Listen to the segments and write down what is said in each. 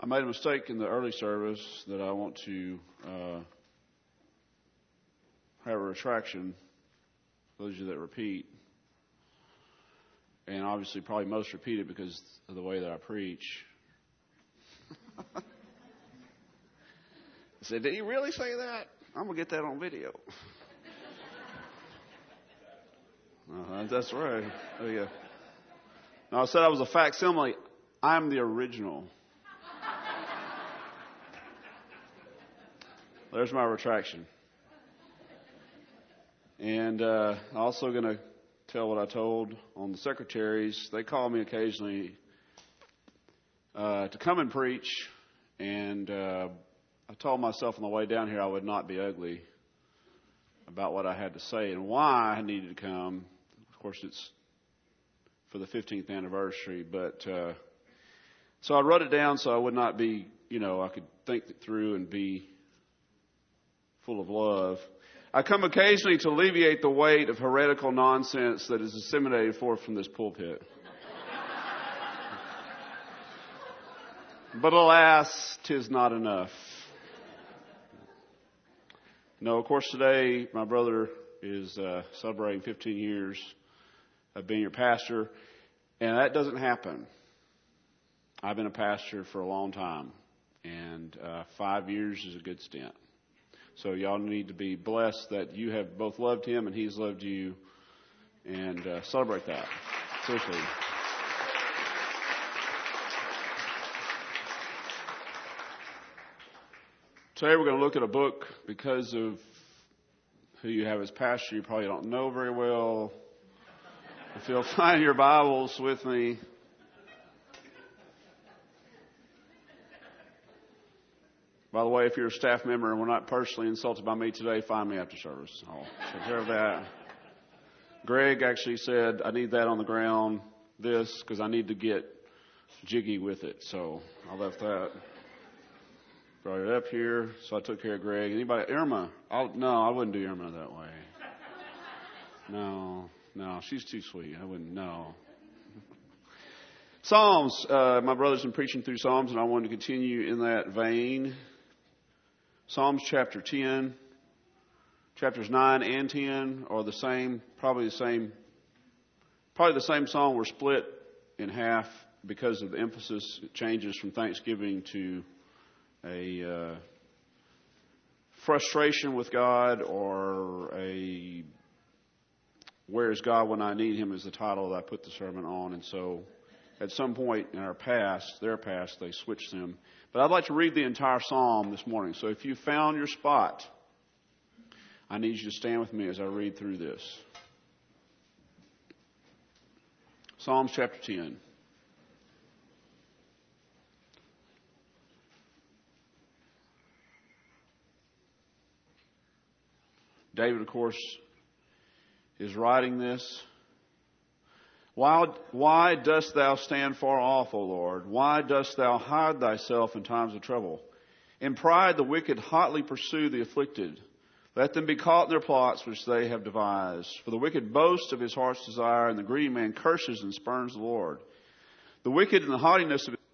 I made a mistake in the early service that I want to have a retraction, those of you that repeat. And obviously probably most repeat it because of the way that I preach. I said, did he really say that? I'm going to get that on video. That's right. Oh, yeah. No, I said I was a facsimile. I'm the original. There's my retraction. And I'm also going to tell what I told on the secretaries. They call me occasionally to come and preach. And I told myself on the way down here I would not be ugly about what I had to say and why I needed to come. Of course, it's for the 15th anniversary. But so I wrote it down so I would not be, I could think it through and be full of love. I come occasionally to alleviate the weight of heretical nonsense that is disseminated forth from this pulpit. But alas, 'tis not enough. No, of course, today my brother is celebrating 15 years of being your pastor, and that doesn't happen. I've been a pastor for a long time, and 5 years is a good stint. So y'all need to be blessed that you have both loved him and he's loved you, and celebrate that. Seriously. Today we're going to look at a book because of who you have as pastor. You probably don't know very well. If you'll find your Bibles with me. By the way, if you're a staff member and we're not personally insulted by me today, find me after service. I'll take care of that. Greg actually said, I need that on the ground, because I need to get jiggy with it. So I left that. Brought it up here, so I took care of Greg. Anybody? Irma? No, I wouldn't do Irma that way. No, she's too sweet. I wouldn't, no. Psalms. My brother's been preaching through Psalms, and I wanted to continue in that vein. Psalms chapter 10, chapters 9 and 10 are the same, probably the same song. We're split in half because of the emphasis. It changes from thanksgiving to a frustration with God, or a where is God when I need him is the title that I put the sermon on. And so at some point in their past, they switched them. But I'd like to read the entire psalm this morning. So if you found your spot, I need you to stand with me as I read through this. Psalms chapter 10. David, of course, is writing this. Why dost thou stand far off, O Lord? Why dost thou hide thyself in times of trouble? In pride the wicked hotly pursue the afflicted. Let them be caught in their plots which they have devised. For the wicked boasts of his heart's desire, and the greedy man curses and spurns the Lord. The wicked in the haughtiness of his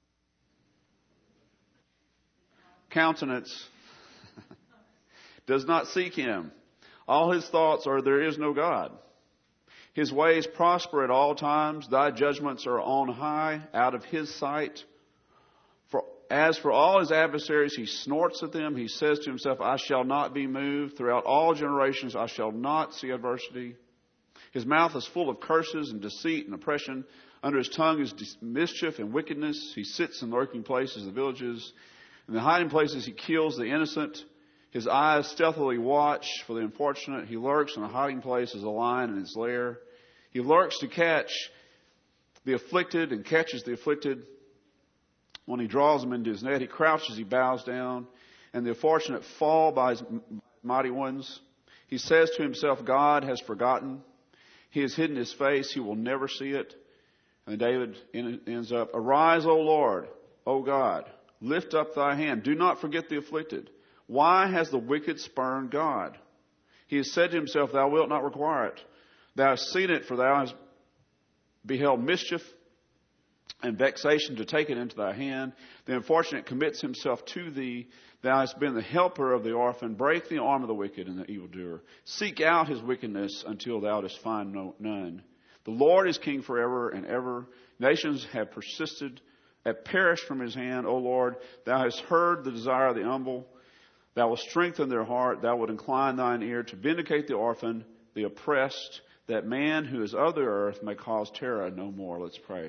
countenance does not seek him. All his thoughts are, there is no God. His ways prosper at all times. Thy judgments are on high, out of his sight. As for all his adversaries, he snorts at them. He says to himself, I shall not be moved. Throughout all generations, I shall not see adversity. His mouth is full of curses and deceit and oppression. Under his tongue is mischief and wickedness. He sits in lurking places of the villages. In the hiding places, he kills the innocent. His eyes stealthily watch for the unfortunate. He lurks in a hiding place as a lion in his lair. He lurks to catch the afflicted and catches the afflicted. When he draws them into his net, he crouches, he bows down, and the unfortunate fall by his mighty ones. He says to himself, God has forgotten. He has hidden his face. He will never see it. And David ends up, Arise, O Lord, O God, lift up thy hand. Do not forget the afflicted. Why has the wicked spurned God? He has said to himself, Thou wilt not require it. Thou hast seen it, for thou hast beheld mischief. and vexation to take it into thy hand. The unfortunate commits himself to thee. Thou hast been the helper of the orphan. Break the arm of the wicked and the evildoer. Seek out his wickedness until thou dost find none. The Lord is king forever and ever. Nations have perished from his hand. O Lord, thou hast heard the desire of the humble. Thou wilt strengthen their heart. Thou wilt incline thine ear to vindicate the orphan, the oppressed, that man who is of the earth may cause terror no more. Let's pray.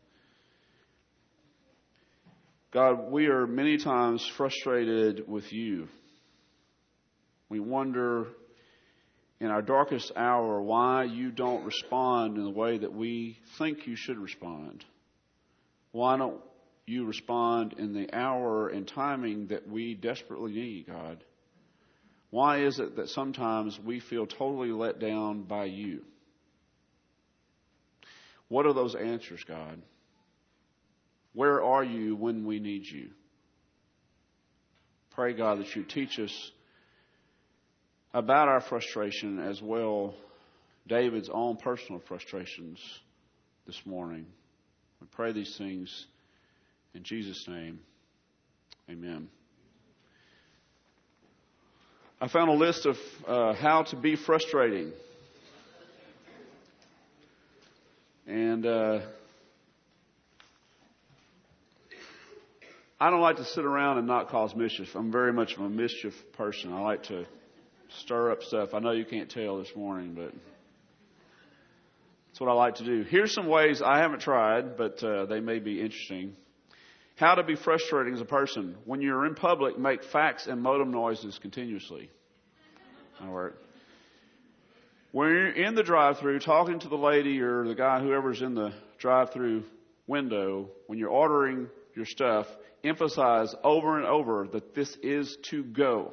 God, we are many times frustrated with you. We wonder in our darkest hour why you don't respond in the way that we think you should respond. Why don't you respond in the hour and timing that we desperately need, God? Why is it that sometimes we feel totally let down by you? What are those answers, God? Where are you when we need you? Pray, God, that you teach us about our frustration as well, David's own personal frustrations this morning. We pray these things in Jesus' name. Amen. I found a list of how to be frustrating. And I don't like to sit around and not cause mischief. I'm very much of a mischief person. I like to stir up stuff. I know you can't tell this morning, but that's what I like to do. Here's some ways I haven't tried, but they may be interesting. How to be frustrating as a person. When you're in public, make fax and modem noises continuously. That'll work. When you're in the drive-thru talking to the lady or the guy, whoever's in the drive-thru window, when you're ordering your stuff, emphasize over and over that this is to go.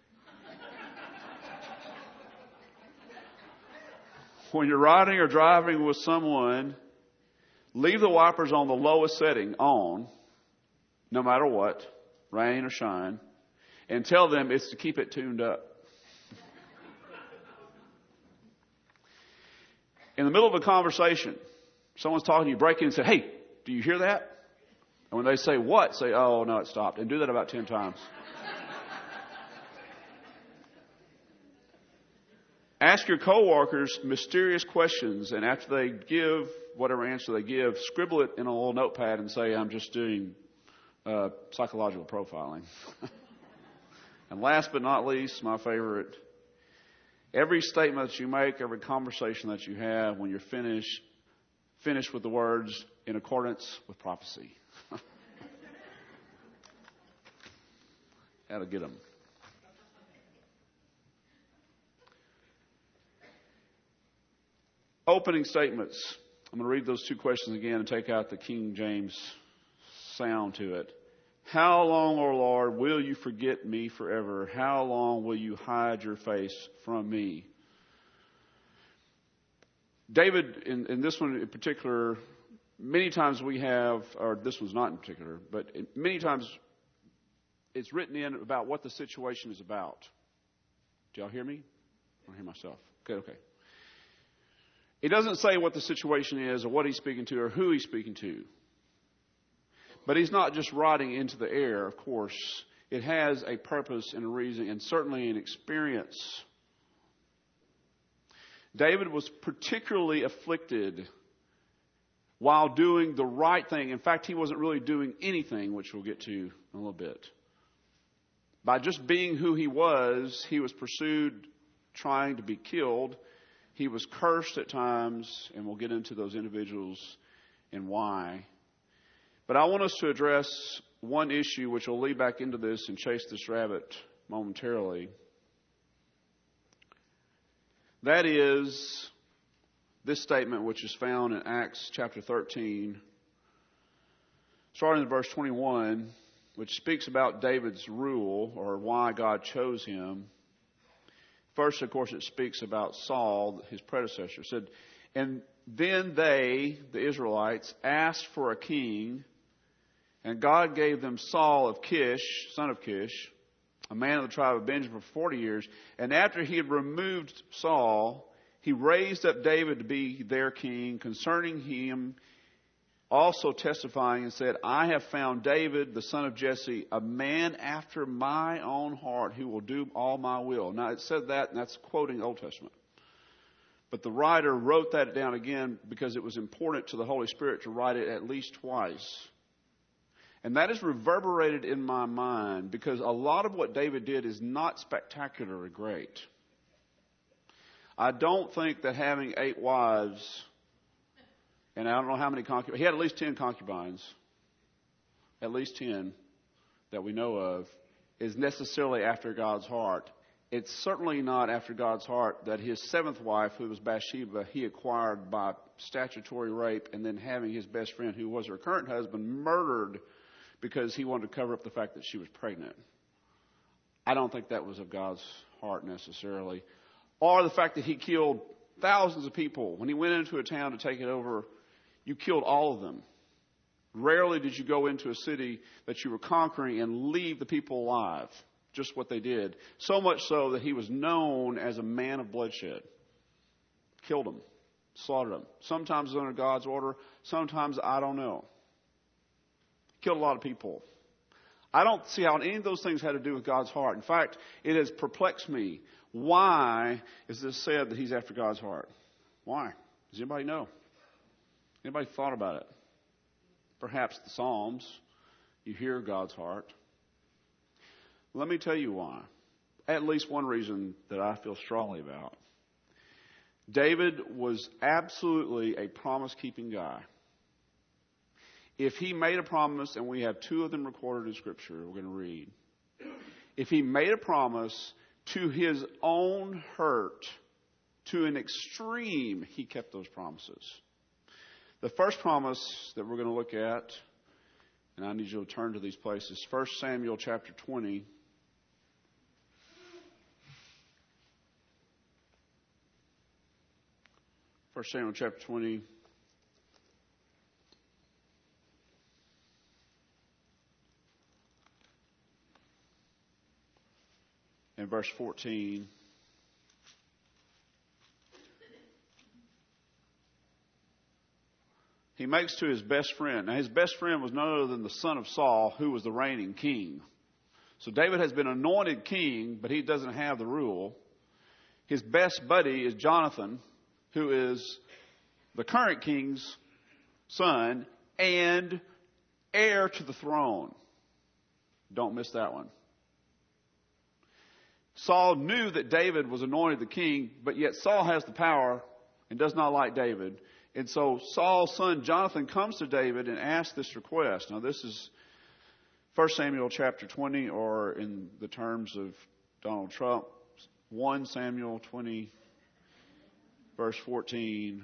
When you're riding or driving with someone, leave the wipers on the lowest setting on, no matter what, rain or shine, and tell them it's to keep it tuned up. In the middle of a conversation, someone's talking to you, break in and say, "Hey, do you hear that?" And when they say, "What?" say, "Oh, no, it stopped." And do that about 10 times. Ask your coworkers mysterious questions, and after they give whatever answer they give, scribble it in a little notepad and say, "I'm just doing psychological profiling." And last but not least, my favorite, every statement that you make, every conversation that you have, when you're finished, finish with the words, "in accordance with prophecy." That'll get them. Opening statements. I'm going to read those two questions again and take out the King James sound to it. How long, O Lord, will you forget me forever? How long will you hide your face from me? David, in this one in particular, many times we have, or this one's not in particular, but many times it's written in about what the situation is about. Do y'all hear me? I don't hear myself. Okay. It doesn't say what the situation is or what he's speaking to or who he's speaking to. But he's not just writing into the air, of course. It has a purpose and a reason and certainly an experience. David was particularly afflicted while doing the right thing. In fact, he wasn't really doing anything, which we'll get to in a little bit. By just being who he was pursued, trying to be killed. He was cursed at times, and we'll get into those individuals and why. But I want us to address one issue which will lead back into this and chase this rabbit momentarily. That is this statement which is found in Acts chapter 13, starting in verse 21, which speaks about David's rule or why God chose him. First, of course, it speaks about Saul, his predecessor. It said, "And then they, the Israelites, asked for a king, and God gave them Saul of Kish, son of Kish, a man of the tribe of Benjamin, for 40 years. And after he had removed Saul, he raised up David to be their king. Concerning him, also testifying and said, I have found David, the son of Jesse, a man after my own heart who will do all my will. Now, it said that, and that's quoting the Old Testament. But the writer wrote that down again because it was important to the Holy Spirit to write it at least twice. And that is reverberated in my mind because a lot of what David did is not spectacular or great. I don't think that having 8 wives, and I don't know how many concubines, he had at least 10 concubines, at least 10 that we know of, is necessarily after God's heart. It's certainly not after God's heart that his 7th wife, who was Bathsheba, he acquired by statutory rape, and then having his best friend, who was her current husband, murdered because he wanted to cover up the fact that she was pregnant. I don't think that was of God's heart necessarily. Or the fact that he killed thousands of people. When he went into a town to take it over, you killed all of them. Rarely did you go into a city that you were conquering and leave the people alive. Just what they did. So much so that he was known as a man of bloodshed. Killed them. Slaughtered them. Sometimes under God's order. Sometimes I don't know. Killed a lot of people. I don't see how any of those things had to do with God's heart. In fact, it has perplexed me. Why is this said that he's after God's heart? Why? Does anybody know? Anybody thought about it? Perhaps the Psalms. You hear God's heart. Let me tell you why. At least one reason that I feel strongly about. David was absolutely a promise-keeping guy. If he made a promise, and we have 2 of them recorded in Scripture, we're going to read. If he made a promise to his own hurt, to an extreme, he kept those promises. The first promise that we're going to look at, and I need you to turn to these places, 1 Samuel chapter 20. 1 Samuel chapter 20. And verse 14. He makes to his best friend. Now his best friend was none other than the son of Saul, who was the reigning king. So David has been anointed king, but he doesn't have the rule. His best buddy is Jonathan, who is the current king's son and heir to the throne. Don't miss that one. Saul knew that David was anointed the king, but yet Saul has the power and does not like David. And so Saul's son Jonathan comes to David and asks this request. Now this is 1 Samuel chapter 20, or in the terms of Donald Trump, 1 Samuel 20, verse 14.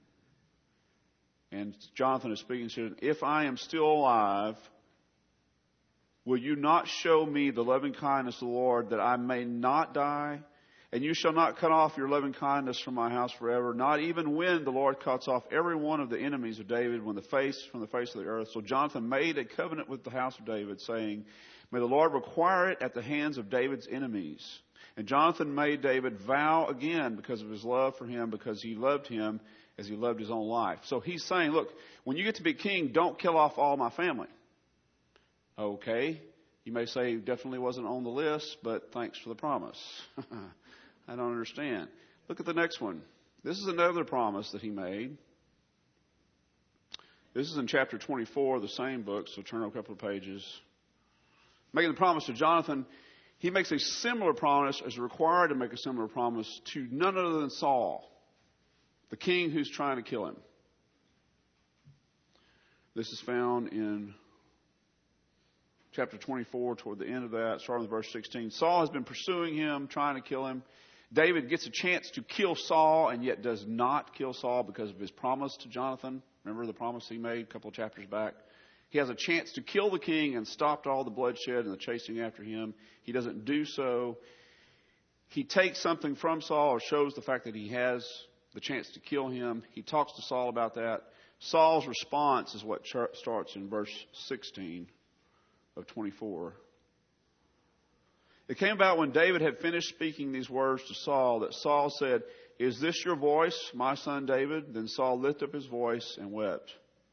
And Jonathan is speaking to him, if I am still alive, will you not show me the loving kindness of the Lord, that I may not die? And you shall not cut off your loving kindness from my house forever, not even when the Lord cuts off every one of the enemies of David from the face of the earth. So Jonathan made a covenant with the house of David, saying, may the Lord require it at the hands of David's enemies. And Jonathan made David vow again because of his love for him, because he loved him as he loved his own life. So he's saying, look, when you get to be king, don't kill off all my family. Okay. You may say he definitely wasn't on the list, but thanks for the promise. I don't understand. Look at the next one. This is another promise that he made. This is in chapter 24 of the same book, so turn a couple of pages. Making the promise to Jonathan, he makes a similar promise, is required to make a similar promise to none other than Saul, the king who's trying to kill him. This is found in chapter 24, toward the end of that, starting with verse 16. Saul has been pursuing him, trying to kill him. David gets a chance to kill Saul and yet does not kill Saul because of his promise to Jonathan. Remember the promise he made a couple of chapters back? He has a chance to kill the king and stopped all the bloodshed and the chasing after him. He doesn't do so. He takes something from Saul, or shows the fact that he has the chance to kill him. He talks to Saul about that. Saul's response is what starts in verse 16 of 24. It came about when David had finished speaking these words to Saul that Saul said, is this your voice, my son David? Then Saul lifted up his voice and wept.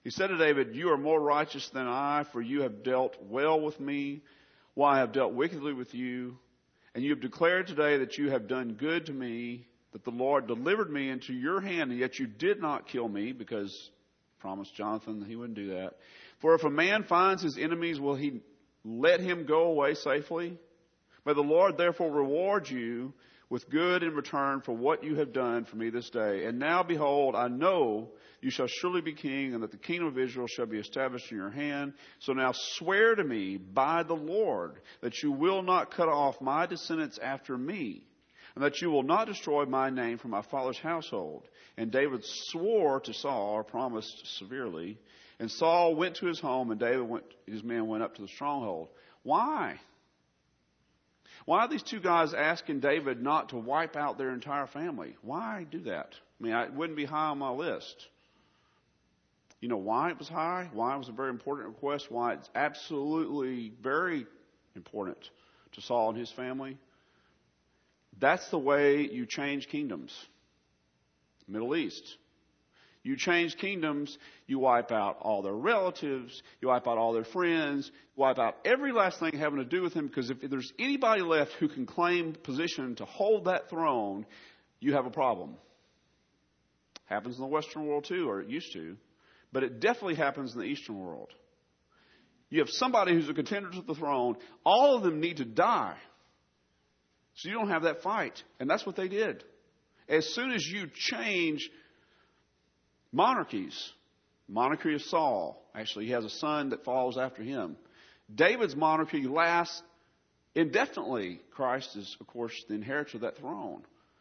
He said to David, "You are more righteous than I, for you have dealt well with me, while I have dealt wickedly with you. And you have declared today that you have done good to me, that the Lord delivered me into your hand, and yet you did not kill me," because he promised Jonathan that he wouldn't do that. "For if a man finds his enemies, will he let him go away safely? May the Lord therefore reward you with good in return for what you have done for me this day. And now, behold, I know you shall surely be king, and that the kingdom of Israel shall be established in your hand. So now swear to me by the Lord that you will not cut off my descendants after me, and that you will not destroy my name from my father's household." And David swore to Saul, or promised severely. And Saul went to his home, and his men went up to the stronghold. Why? Why are these two guys asking David not to wipe out their entire family? Why do that? I mean, it wouldn't be high on my list. You know why it was high? Why it was a very important request? Why it's absolutely very important to Saul and his family? That's the way you change kingdoms. Middle East. You change kingdoms, you wipe out all their relatives, you wipe out all their friends, you wipe out every last thing having to do with him, because if there's anybody left who can claim position to hold that throne, you have a problem. Happens in the Western world too, or it used to, but it definitely happens in the Eastern world. You have somebody who's a contender to the throne, all of them need to die. So you don't have that fight. And that's what they did. As soon as you change monarchies, monarchy of Saul, actually he has a son that follows after him. David's monarchy lasts indefinitely. Christ is, of course, the inheritor of that throne.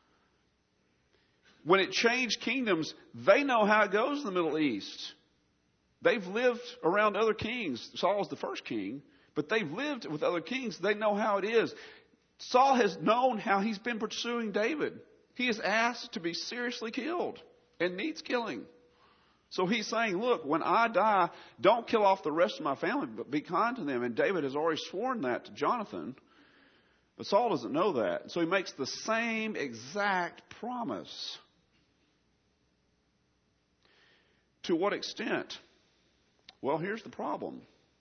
When it changed kingdoms, they know how it goes in the Middle East. They've lived around other kings. Saul's the first king, but they've lived with other kings. They know how it is. Saul has known how he's been pursuing David. He is asked to be seriously killed and needs killing. So he's saying, look, when I die, don't kill off the rest of my family, but be kind to them. And David has already sworn that to Jonathan. But Saul doesn't know that. So he makes the same exact promise. To what extent? Well, here's the problem.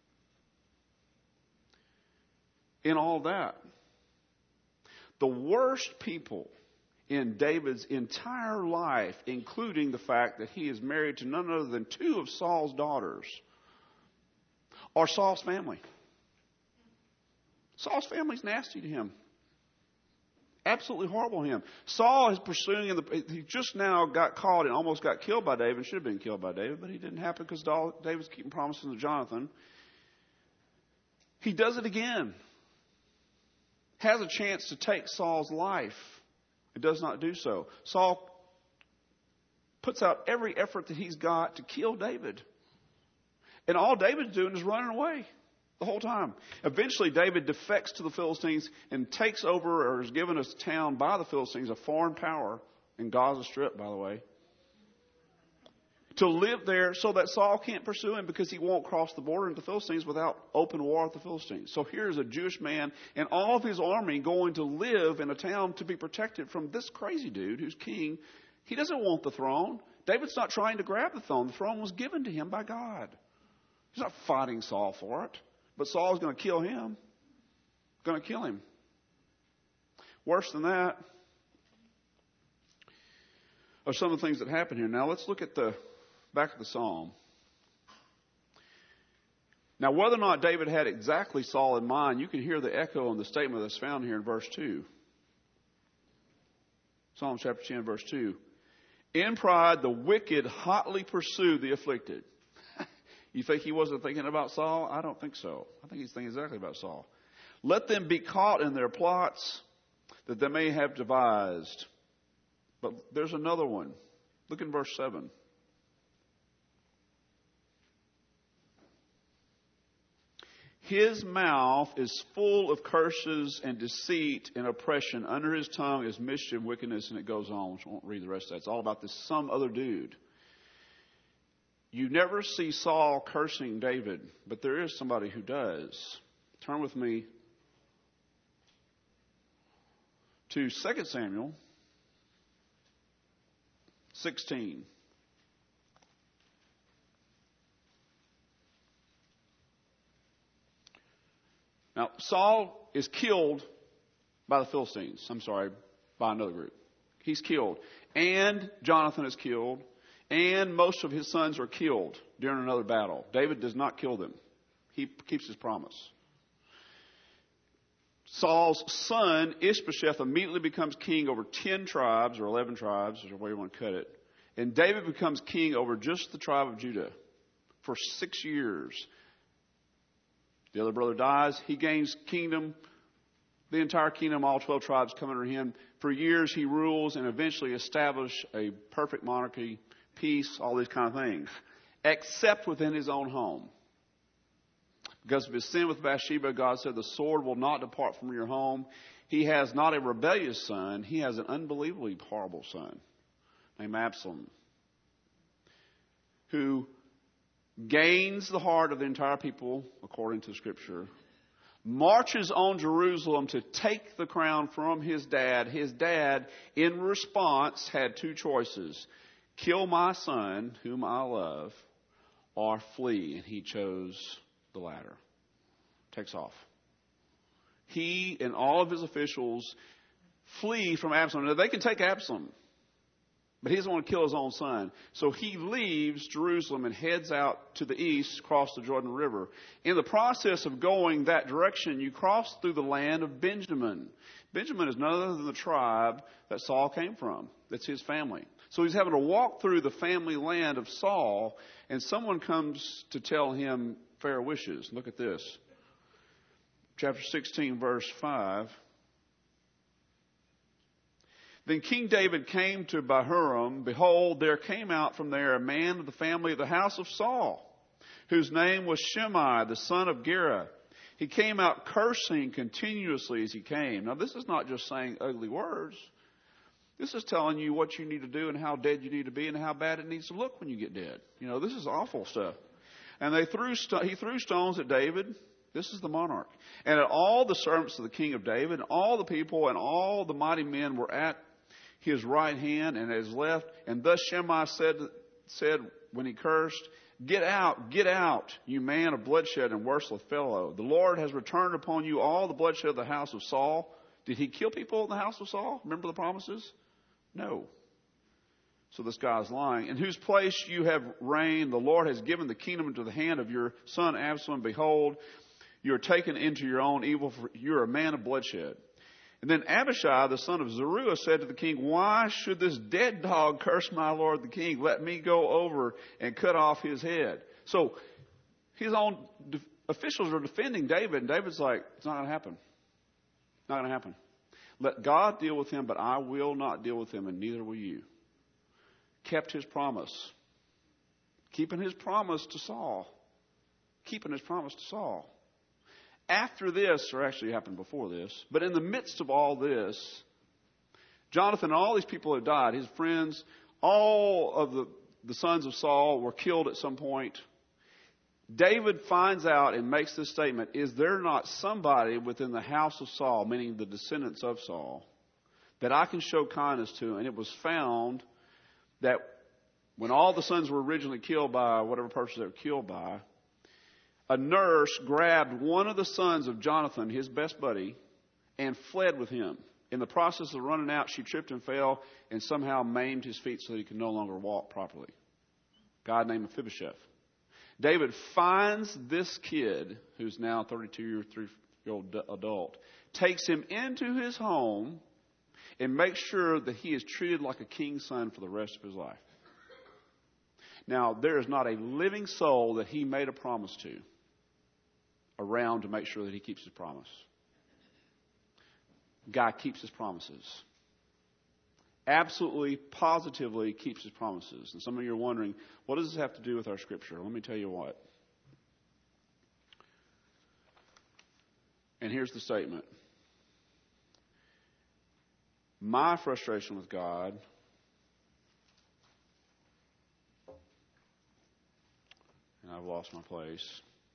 In all that, the worst people in David's entire life, including the fact that he is married to none other than two of Saul's daughters, are Saul's family. Saul's family's nasty to him. Absolutely horrible to him. Saul is pursuing him. He just now got caught and almost got killed by David. Should have been killed by David, but he didn't happen because David's keeping promises to Jonathan. He does it again. Has a chance to take Saul's life. It does not do so. Saul puts out every effort that he's got to kill David. And all David's doing is running away the whole time. Eventually, David defects to the Philistines and takes over, or is given a town by the Philistines, a foreign power in Gaza Strip, by the way, to live there so that Saul can't pursue him because he won't cross the border into the Philistines without open war with the Philistines. So here's a Jewish man and all of his army going to live in a town to be protected from this crazy dude who's king. He doesn't want the throne. David's not trying to grab the throne. The throne was given to him by God. He's not fighting Saul for it. But Saul's going to kill him. Going to kill him. Worse than that are some of the things that happen here. Now let's look at the back of the psalm. Now, whether or not David had exactly Saul in mind, you can hear the echo in the statement that's found here in verse 2. Psalm chapter 10, verse 2. In pride, the wicked hotly pursue the afflicted. You think he wasn't thinking about Saul? I don't think so. I think he's thinking exactly about Saul. Let them be caught in their plots that they may have devised. But there's another one. Look in verse 7. His mouth is full of curses and deceit and oppression. Under his tongue is mischief, wickedness, and it goes on. I won't read the rest of that. It's all about this some other dude. You never see Saul cursing David, but there is somebody who does. Turn with me to 2 Samuel 16. Now, Saul is killed by the Philistines. By another group. He's killed. And Jonathan is killed. And most of his sons are killed during another battle. David does not kill them. He keeps his promise. Saul's son, Ishbosheth, immediately becomes king over 10 tribes, or 11 tribes, whichever way you want to cut it. And David becomes king over just the tribe of Judah for 6 years. The other brother dies. He gains kingdom, the entire kingdom, all 12 tribes come under him. For years he rules and eventually establishes a perfect monarchy, peace, all these kind of things. Except within his own home. Because of his sin with Bathsheba, God said, the sword will not depart from your home. He has not a rebellious son. He has an unbelievably horrible son named Absalom, who gains the heart of the entire people, according to Scripture, marches on Jerusalem to take the crown from his dad. His dad, in response, had two choices. Kill my son, whom I love, or flee. And he chose the latter. Takes off. He and all of his officials flee from Absalom. Now, they can take Absalom, but he doesn't want to kill his own son. So he leaves Jerusalem and heads out to the east, across the Jordan River. In the process of going that direction, you cross through the land of Benjamin. Benjamin is none other than the tribe that Saul came from. That's his family. So he's having to walk through the family land of Saul, and someone comes to tell him fair wishes. Look at this. Chapter 16, verse 5. Then King David came to Bahurim. Behold, there came out from there a man of the family of the house of Saul, whose name was Shimei, the son of Gera. He came out cursing continuously as he came. Now, this is not just saying ugly words. This is telling you what you need to do and how dead you need to be and how bad it needs to look when you get dead. You know, this is awful stuff. And he threw stones at David. This is the monarch. And at all the servants of the king of David, and all the people and all the mighty men were at his right hand and at his left. And thus Shimei said when he cursed, get out, you man of bloodshed and worthless fellow. The Lord has returned upon you all the bloodshed of the house of Saul. Did he kill people in the house of Saul? Remember the promises? No. So this guy is lying. In whose place you have reigned, the Lord has given the kingdom into the hand of your son Absalom. Behold, you are taken into your own evil, for you are a man of bloodshed. And then Abishai, the son of Zeruiah, said to the king, why should this dead dog curse my lord the king? Let me go over and cut off his head. So his own officials are defending David, and David's like, it's not going to happen. Not going to happen. Let God deal with him, but I will not deal with him, and neither will you. Kept his promise. Keeping his promise to Saul. After this, or actually it happened before this, but in the midst of all this, Jonathan and all these people have died. His friends, all of the sons of Saul were killed at some point. David finds out and makes this statement, is there not somebody within the house of Saul, meaning the descendants of Saul, that I can show kindness to? And it was found that when all the sons were originally killed by whatever person they were killed by, a nurse grabbed one of the sons of Jonathan, his best buddy, and fled with him. In the process of running out, she tripped and fell and somehow maimed his feet so that he could no longer walk properly. A guy named Mephibosheth. David finds this kid, who's now a 32-year-old adult, takes him into his home and makes sure that he is treated like a king's son for the rest of his life. Now, there is not a living soul that he made a promise to around to make sure that he keeps his promise. Guy keeps his promises. Absolutely, positively keeps his promises. And some of you are wondering, what does this have to do with our scripture? Let me tell you what. And here's the statement. My frustration with God and I've lost my place.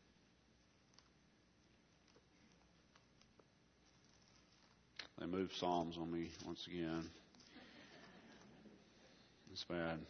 They moved Psalms on me once again. It's bad.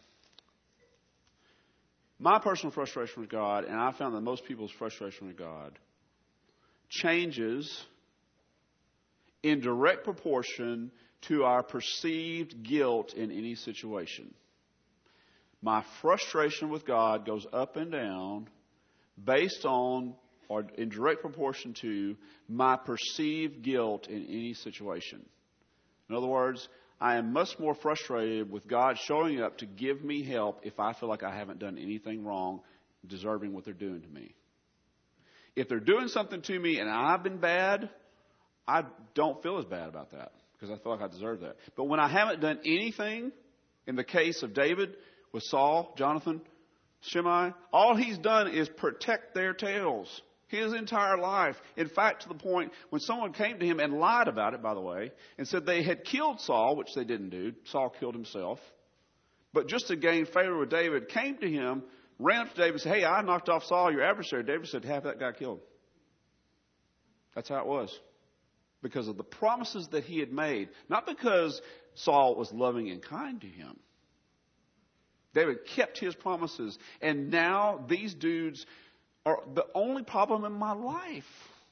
My personal frustration with God, and I found that most people's frustration with God, changes in direct proportion to our perceived guilt in any situation. My frustration with God goes up and down based on or in direct proportion to my perceived guilt in any situation. In other words, I am much more frustrated with God showing up to give me help if I feel like I haven't done anything wrong, deserving what they're doing to me. If they're doing something to me and I've been bad, I don't feel as bad about that because I feel like I deserve that. But when I haven't done anything, in the case of David with Saul, Jonathan, Shimei, all he's done is protect their tails his entire life. In fact, to the point when someone came to him and lied about it, by the way, and said they had killed Saul, which they didn't do. Saul killed himself. But just to gain favor with David, came to him, ran up to David and said, hey, I knocked off Saul, your adversary. David said, have that guy killed. That's how it was. Because of the promises that he had made. Not because Saul was loving and kind to him. David kept his promises. And now these dudes are the only problem in my life.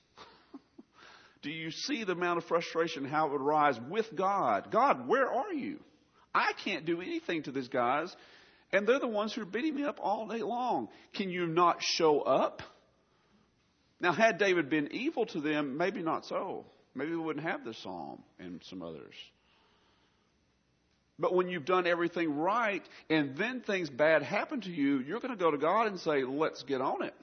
Do you see the amount of frustration, how it would rise with God? God, where are you? I can't do anything to these guys. And they're the ones who are beating me up all day long. Can you not show up? Now, had David been evil to them, maybe not so. Maybe we wouldn't have this psalm and some others. But when you've done everything right and then things bad happen to you, you're going to go to God and say, let's get on it.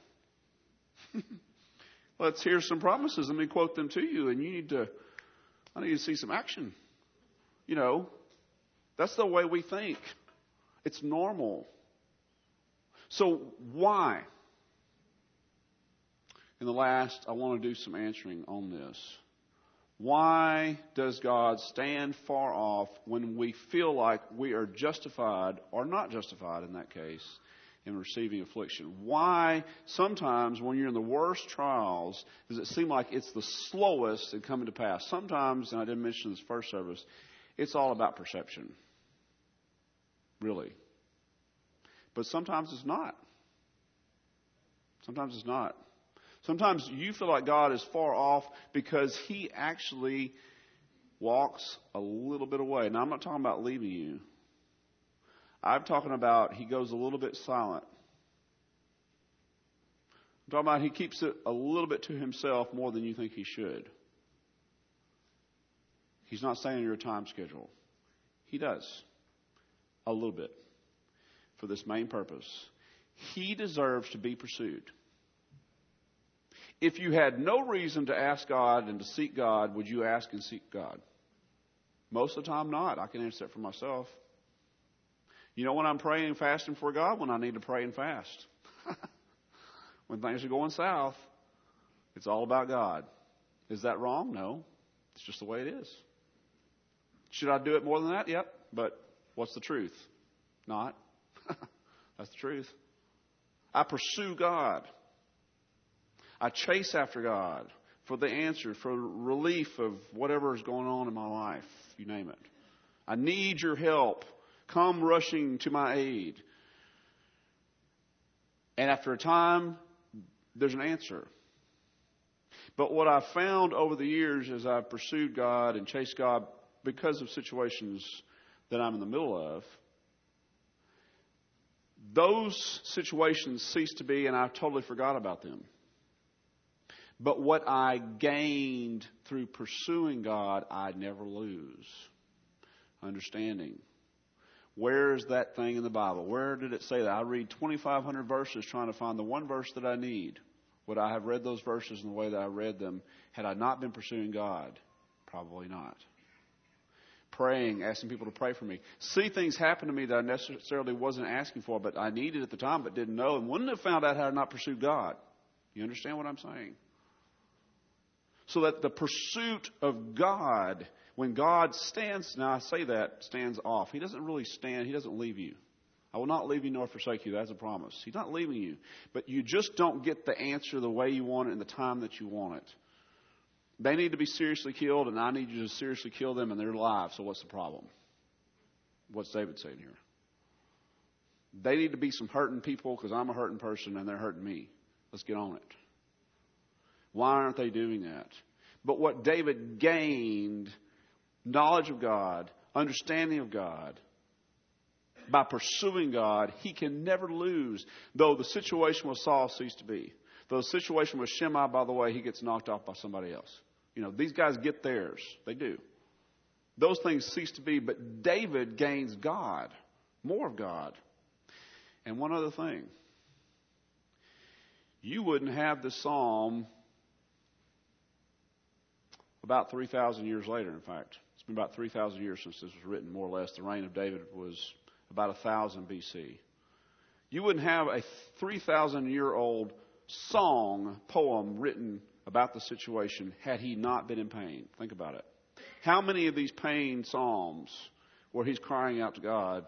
Let's hear some promises. Let me quote them to you. And I need to see some action. You know, that's the way we think. It's normal. So why? In the last, I want to do some answering on this. Why does God stand far off when we feel like we are justified or not justified in that case in receiving affliction? Why sometimes when you're in the worst trials does it seem like it's the slowest in coming to pass? Sometimes, and I didn't mention this first service, it's all about perception. Really. But sometimes it's not. Sometimes it's not. Sometimes you feel like God is far off because He actually walks a little bit away. Now, I'm not talking about leaving you. I'm talking about He goes a little bit silent. I'm talking about He keeps it a little bit to Himself more than you think He should. He's not staying on your time schedule. He does. A little bit. For this main purpose. He deserves to be pursued. If you had no reason to ask God and to seek God, would you ask and seek God? Most of the time, not. I can answer that for myself. You know when I'm praying and fasting for God? When I need to pray and fast. When things are going south, it's all about God. Is that wrong? No. It's just the way it is. Should I do it more than that? Yep. But what's the truth? Not. That's the truth. I pursue God. I chase after God for the answer, for relief of whatever is going on in my life. You name it. I need your help. Come rushing to my aid. And after a time, there's an answer. But what I've found over the years as I've pursued God and chased God because of situations that I'm in the middle of, those situations cease to be and I totally forgot about them. But what I gained through pursuing God, I never lose. Understanding. Where is that thing in the Bible? Where did it say that? I read 2,500 verses trying to find the one verse that I need. Would I have read those verses in the way that I read them had I not been pursuing God? Probably not. Praying, asking people to pray for me. See things happen to me that I necessarily wasn't asking for, but I needed at the time but didn't know and wouldn't have found out had I not pursued God. You understand what I'm saying? So that the pursuit of God, when God stands, now I say that, stands off. He doesn't really stand. He doesn't leave you. I will not leave you nor forsake you. That's a promise. He's not leaving you. But you just don't get the answer the way you want it in the time that you want it. They need to be seriously killed, and I need you to seriously kill them in their lives. So what's the problem? What's David saying here? They need to be some hurting people because I'm a hurting person and they're hurting me. Let's get on it. Why aren't they doing that? But what David gained, knowledge of God, understanding of God, by pursuing God, he can never lose, though the situation with Saul ceased to be. Though the situation with Shimei, by the way, he gets knocked off by somebody else. These guys get theirs. They do. Those things cease to be, but David gains God, more of God. And one other thing. You wouldn't have this psalm about 3,000 years later, in fact. It's been about 3,000 years since this was written, more or less. The reign of David was about 1,000 BC. You wouldn't have a 3,000-year-old song, poem written about the situation had he not been in pain. Think about it. How many of these pain psalms where he's crying out to God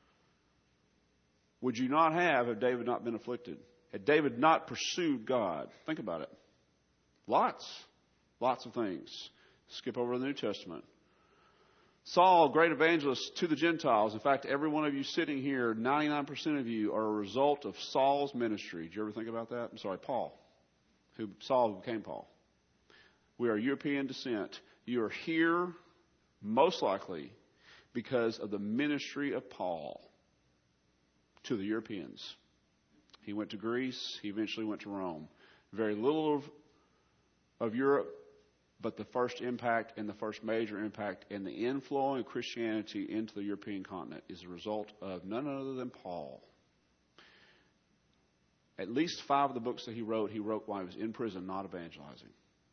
would you not have if David not been afflicted? Had David not pursued God? Think about it. Lots of things. Skip over to the New Testament. Saul, great evangelist to the Gentiles. In fact, every one of you sitting here, 99% of you are a result of Saul's ministry. Did you ever think about that? I'm sorry, Saul who became Paul. We are European descent. You are here, most likely, because of the ministry of Paul to the Europeans. He went to Greece. He eventually went to Rome. Very little of Europe, but the first impact and the first major impact and the inflowing of Christianity into the European continent is a result of none other than Paul. At least 5 of the books that he wrote while he was in prison, not evangelizing.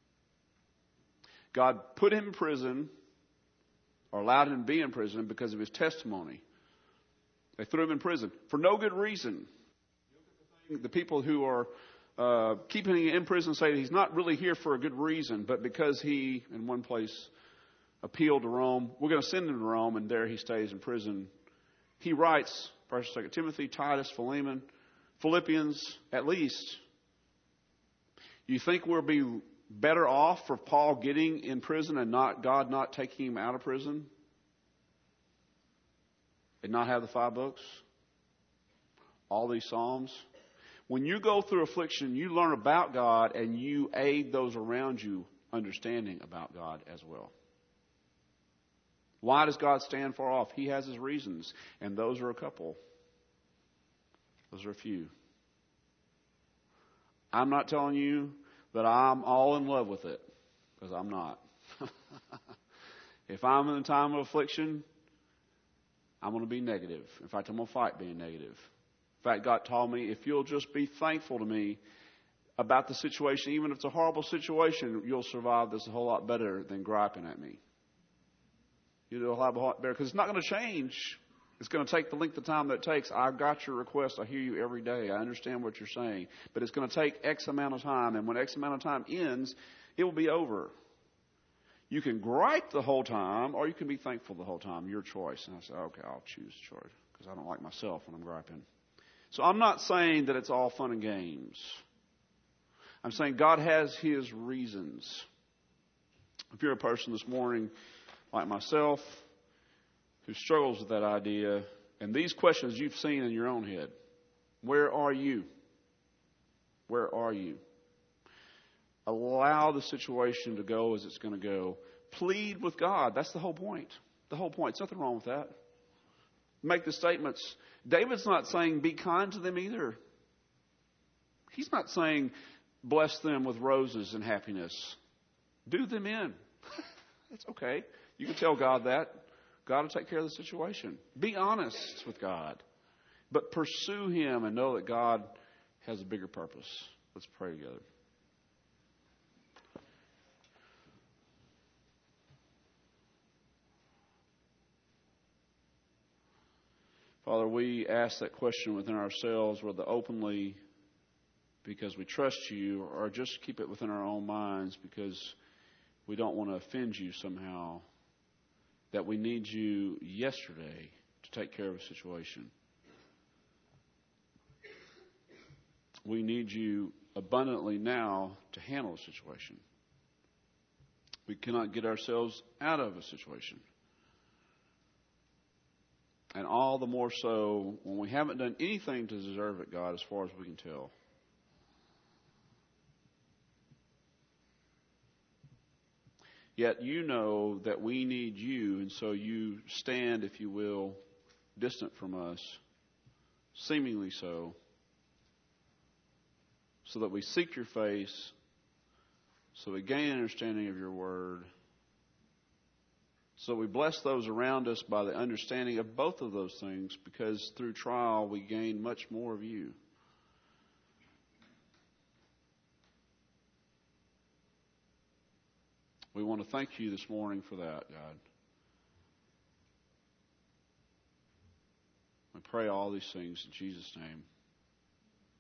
God put him in prison, or allowed him to be in prison because of his testimony. They threw him in prison for no good reason. The people who are keeping him in prison say that he's not really here for a good reason, but because he, in one place, appealed to Rome. We're going to send him to Rome, and there he stays in prison. He writes 1st and 2nd Timothy, Titus, Philemon, Philippians, at least. You think we'll be better off for Paul getting in prison and God not taking him out of prison? And not have the 5 books? All these Psalms? When you go through affliction, you learn about God and you aid those around you understanding about God as well. Why does God stand far off? He has his reasons, and those are a couple. Those are a few. I'm not telling you that I'm all in love with it, because I'm not. If I'm in a time of affliction, I'm going to be negative. In fact, I'm going to fight being negative. In fact, God told me, if you'll just be thankful to me about the situation, even if it's a horrible situation, you'll survive this a whole lot better than griping at me. You'll do a whole lot better, because it's not going to change. It's going to take the length of time that it takes. I've got your request. I hear you every day. I understand what you're saying. But it's going to take X amount of time. And when X amount of time ends, it will be over. You can gripe the whole time, or you can be thankful the whole time. Your choice. And I say, okay, I'll choose choice, because I don't like myself when I'm griping. So I'm not saying that it's all fun and games. I'm saying God has his reasons. If you're a person this morning like myself who struggles with that idea, and these questions you've seen in your own head, where are you? Where are you? Allow the situation to go as it's going to go. Plead with God. That's the whole point. The whole point. There's nothing wrong with that. Make the statements. David's not saying be kind to them either. He's not saying bless them with roses and happiness. Do them in. It's okay. You can tell God that. God will take care of the situation. Be honest with God. But pursue him and know that God has a bigger purpose. Let's pray together. Father, we ask that question within ourselves, whether openly because we trust you, or just keep it within our own minds because we don't want to offend you somehow, that we need you yesterday to take care of a situation. We need you abundantly now to handle a situation. We cannot get ourselves out of a situation. And all the more so when we haven't done anything to deserve it, God, as far as we can tell. Yet you know that we need you, and so you stand, if you will, distant from us, seemingly so that we seek your face, so we gain understanding of your word, so we bless those around us by the understanding of both of those things, because through trial we gain much more of you. We want to thank you this morning for that, God. We pray all these things in Jesus' name.